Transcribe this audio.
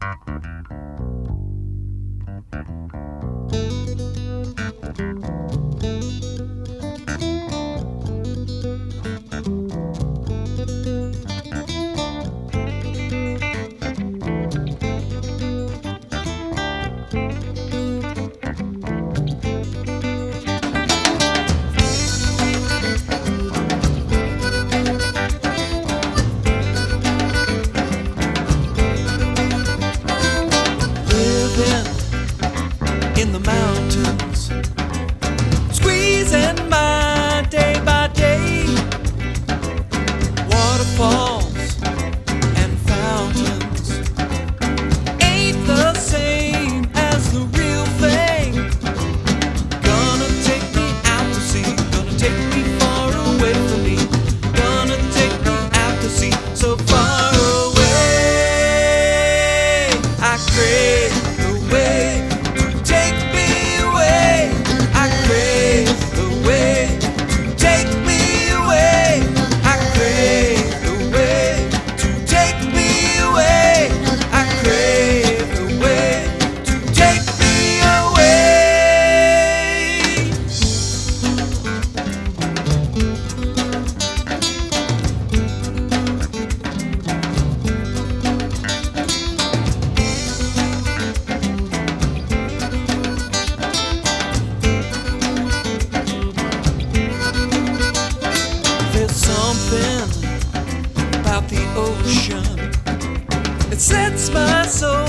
In the mountains, squeezing my day by day, waterfalls and fountains ain't the same as the real thing. Gonna take me out to sea, gonna take me far away from me, gonna take me out to sea, so far away. I crave the way. About the ocean, it sets my soul